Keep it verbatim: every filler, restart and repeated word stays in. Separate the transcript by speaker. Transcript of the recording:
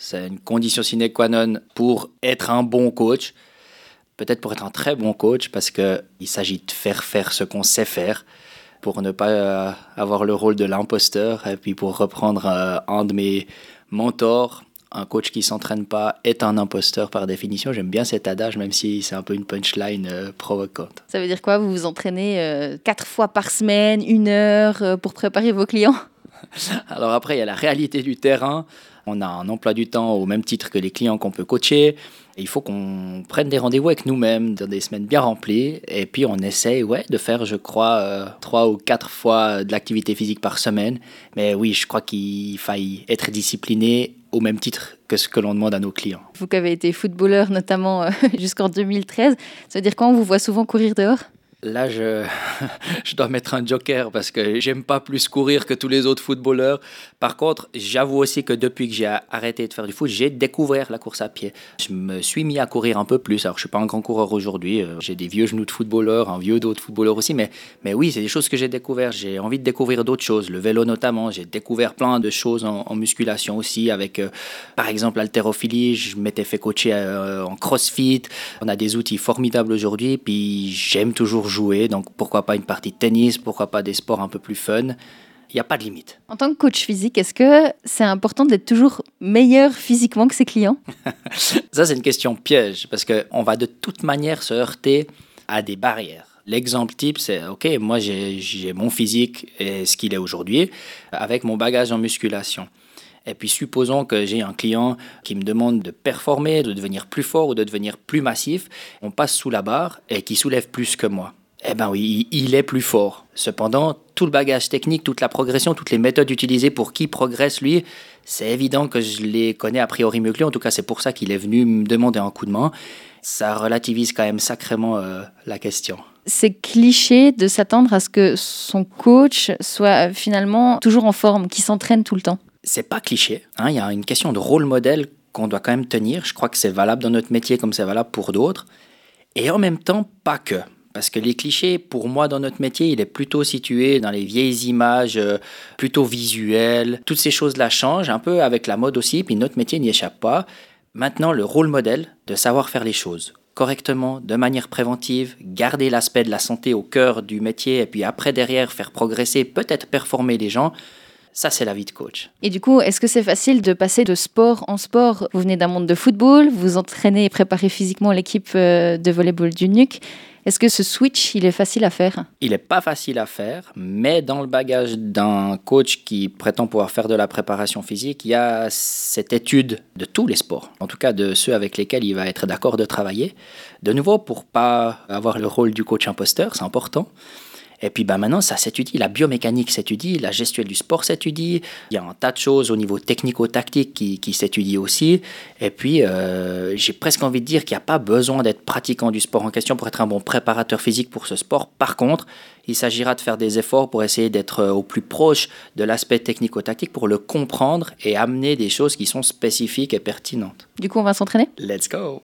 Speaker 1: C'est une condition sine qua non pour être un bon coach. Peut-être pour être un très bon coach, parce qu'il s'agit de faire faire ce qu'on sait faire, pour ne pas euh, avoir le rôle de l'imposteur. Et puis pour reprendre euh, un de mes mentors, un coach qui ne s'entraîne pas est un imposteur par définition. J'aime bien cet adage, même si c'est un peu une punchline euh, provocante.
Speaker 2: Ça veut dire quoi? Vous vous entraînez euh, quatre fois par semaine, une heure euh, pour préparer vos clients?
Speaker 1: Alors après, il y a la réalité du terrain. On a un emploi du temps au même titre que les clients qu'on peut coacher. Et il faut qu'on prenne des rendez-vous avec nous-mêmes dans des semaines bien remplies. Et puis on essaye ouais, de faire, je crois, euh, trois ou quatre fois de l'activité physique par semaine. Mais oui, je crois qu'il faille être discipliné au même titre que ce que l'on demande à nos clients.
Speaker 2: Vous qui avez été footballeur notamment euh, jusqu'en deux mille treize, ça veut dire quand on vous voit souvent courir dehors?
Speaker 1: Là, je, je dois mettre un joker parce que j'aime pas plus courir que tous les autres footballeurs. Par contre, j'avoue aussi que depuis que j'ai arrêté de faire du foot, j'ai découvert la course à pied. Je me suis mis à courir un peu plus. Alors, je suis pas un grand coureur aujourd'hui. J'ai des vieux genoux de footballeur, un vieux dos de footballeur aussi. Mais, mais oui, c'est des choses que j'ai découvertes. J'ai envie de découvrir d'autres choses. Le vélo notamment. J'ai découvert plein de choses en, en musculation aussi. Avec, euh, par exemple, l'haltérophilie. Je m'étais fait coacher euh, en crossfit. On a des outils formidables aujourd'hui. Puis, j'aime toujours jouer, donc pourquoi pas une partie de tennis, pourquoi pas des sports un peu plus fun. Il n'y a pas de limite.
Speaker 2: En tant que coach physique, est-ce que c'est important d'être toujours meilleur physiquement que ses clients?
Speaker 1: Ça, c'est une question piège, parce qu'on va de toute manière se heurter à des barrières. L'exemple type, c'est, OK, moi j'ai, j'ai mon physique et ce qu'il est aujourd'hui, avec mon bagage en musculation. Et puis supposons que j'ai un client qui me demande de performer, de devenir plus fort ou de devenir plus massif. On passe sous la barre et qui soulève plus que moi. Eh bien oui, il est plus fort. Cependant, tout le bagage technique, toute la progression, toutes les méthodes utilisées pour qu'il progresse, lui, c'est évident que je les connais a priori mieux que lui. En tout cas, c'est pour ça qu'il est venu me demander un coup de main. Ça relativise quand même sacrément euh, la question.
Speaker 2: C'est cliché de s'attendre à ce que son coach soit finalement toujours en forme, qu'il s'entraîne tout le temps.
Speaker 1: C'est pas cliché, hein, il y a une question de rôle modèle qu'on doit quand même tenir. Je crois que c'est valable dans notre métier comme c'est valable pour d'autres. Et en même temps, pas que. Parce que les clichés, pour moi, dans notre métier, il est plutôt situé dans les vieilles images, euh, plutôt visuelles. Toutes ces choses-là changent, un peu avec la mode aussi, puis notre métier n'y échappe pas. Maintenant, le rôle modèle de savoir faire les choses correctement, de manière préventive, garder l'aspect de la santé au cœur du métier, et puis après, derrière, faire progresser, peut-être performer les gens, ça, c'est la vie de coach.
Speaker 2: Et du coup, est-ce que c'est facile de passer de sport en sport? Vous venez d'un monde de football, vous entraînez et préparez physiquement l'équipe de volleyball du N U C. Est-ce que ce switch, il est facile à faire?
Speaker 1: Il n'est pas facile à faire, mais dans le bagage d'un coach qui prétend pouvoir faire de la préparation physique, il y a cette étude de tous les sports, en tout cas de ceux avec lesquels il va être d'accord de travailler. De nouveau, pour ne pas avoir le rôle du coach imposteur, c'est important. Et puis ben maintenant, ça s'étudie, la biomécanique s'étudie, la gestuelle du sport s'étudie, il y a un tas de choses au niveau technico-tactique qui, qui s'étudient aussi. Et puis, euh, j'ai presque envie de dire qu'il n'y a pas besoin d'être pratiquant du sport en question pour être un bon préparateur physique pour ce sport. Par contre, il s'agira de faire des efforts pour essayer d'être au plus proche de l'aspect technico-tactique pour le comprendre et amener des choses qui sont spécifiques et pertinentes.
Speaker 2: Du coup, on va s'entraîner?
Speaker 1: Let's go!